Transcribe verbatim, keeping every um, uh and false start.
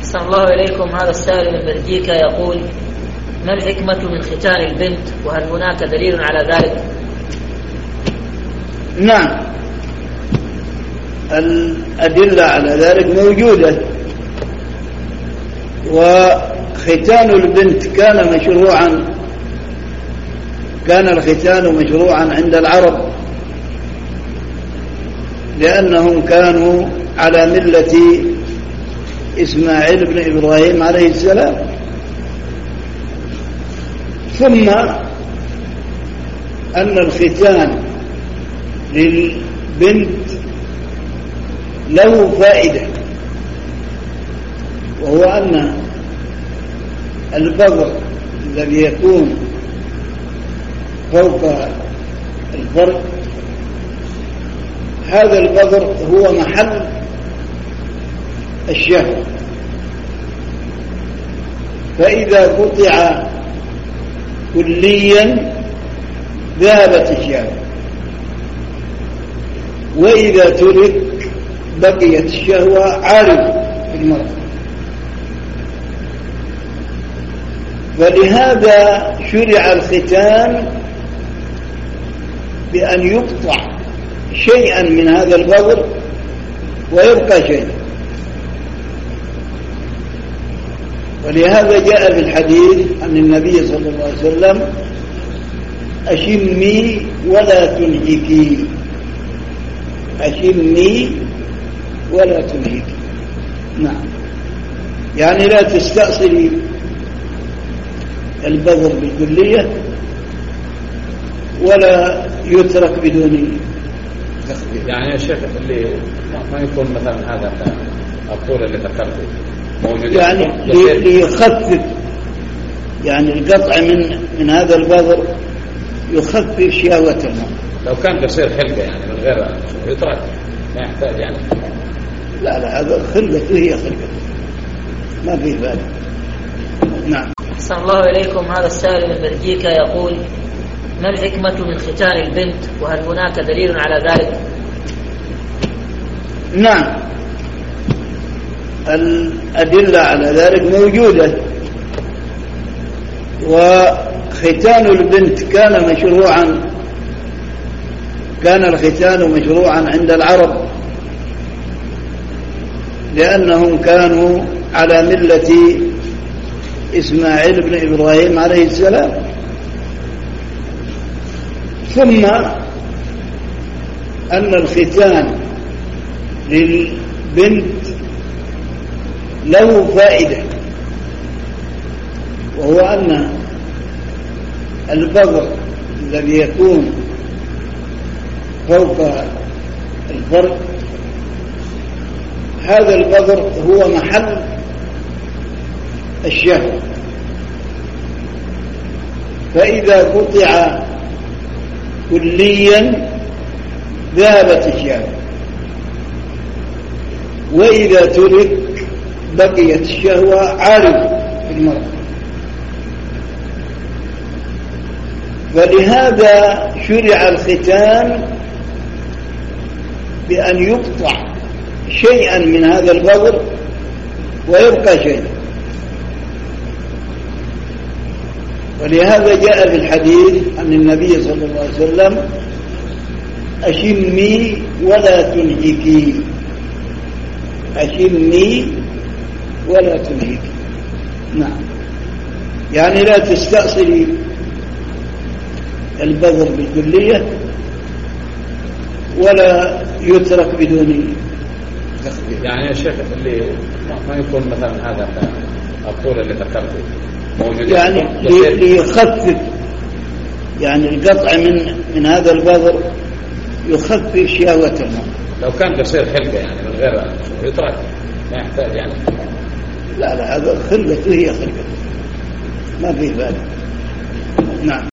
أحسن الله إليكم. هذا السائل من بلجيكا يقول: ما الحكمة من ختان البنت، وهل هناك دليل على ذلك؟ نعم، الأدلة على ذلك موجودة. وختان البنت كان مشروعا كان الختان مشروعا عند العرب، لأنهم كانوا على ملة إسماعيل بن إبراهيم عليه السلام. ثم أن الختان للبنت له فائدة، وهو أن البذر الذي يكون فوق الفرج، هذا البذر هو محل الشهوة، فإذا قطع كليا ذهبت الشهوة، وإذا ترك بقيت الشهوة عارضة في المرأة. فلهذا شرع الختان بأن يقطع شيئا من هذا البذر ويبقى شيء. ولهذا جاء في الحديث عن النبي صلى الله عليه وسلم: أشمي ولا تنهكي، أشمي ولا تنهكي. نعم، يعني لا تستأصلي البذر بالكلية ولا يترك بدون تخفيف. يعني يا شيخ اللي ما يكون مثلا هذا الطول اللي ذكرته موجود، يعني ليخفف، يعني القطع من من هذا البذر يخفف شهوة المرء. لو كان قصير خلقة يعني من غير يترك ما يحتاج يعني. لا لا، هذا خلقته هي خلقته، ما في ذلك. نعم. أحسن الله إليكم. هذا السائل من بلجيكا يقول: ما الحكمة من ختان البنت، وهل هناك دليل على ذلك؟ نعم، الأدلة على ذلك موجودة. وختان البنت كان مشروعا كان الختان مشروعا عند العرب، لأنهم كانوا على ملة إسماعيل بن إبراهيم عليه السلام. ثم أن الختان للبنت له فائدة، وهو أن البذر الذي يكون فوق الفرج، هذا البذر هو محل الشهوة، فإذا قطع كليا ذهبت الشهوة، وإذا ترك بقيت الشهوة عارضة في المرأة. فلهذا شرع الختان بأن يقطع شيئا من هذا البذر ويبقى شيء. ولهذا جاء في الحديث عن النبي صلى الله عليه وسلم: أشمي ولا تنهكي، أشمي ولا تنهكي. نعم، يعني لا تستأصلي البذر بالكلية ولا يترك بدون تخفيف. يعني يا شيخ اللي ما يكون مثلا هذا الطول اللي ذكرته موجود، يعني ليخفف، يعني القطع من من هذا البذر يخفف شهوة المرء. لو كان قصير خلقة يعني من غير يترك ما يحتاج يعني. لا لا، هذا خلقته هي خلقته، ما في ذلك. نعم.